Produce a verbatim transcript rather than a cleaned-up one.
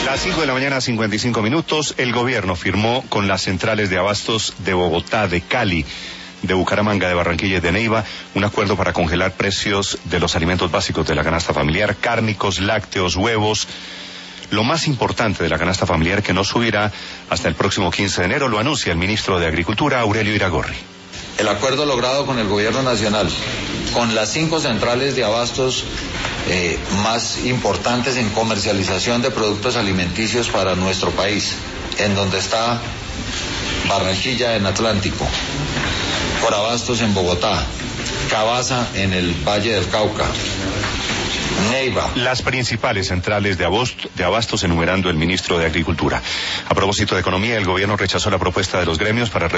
Las cinco de la mañana, cincuenta y cinco minutos, el gobierno firmó con las centrales de abastos de Bogotá, de Cali, de Bucaramanga, de Barranquilla y de Neiva, un acuerdo para congelar precios de los alimentos básicos de la canasta familiar, cárnicos, lácteos, huevos. Lo más importante de la canasta familiar, que no subirá hasta el próximo quince de enero, lo anuncia el ministro de Agricultura, Aurelio Iragorri. El acuerdo logrado con el gobierno nacional, con las cinco centrales de abastos eh, más importantes en comercialización de productos alimenticios para nuestro país, en donde está Barranquilla en Atlántico, Corabastos en Bogotá, Cabaza en el Valle del Cauca, Neiva. Las principales centrales de, abost, de abastos, enumerando el ministro de Agricultura. A propósito de economía, el gobierno rechazó la propuesta de los gremios para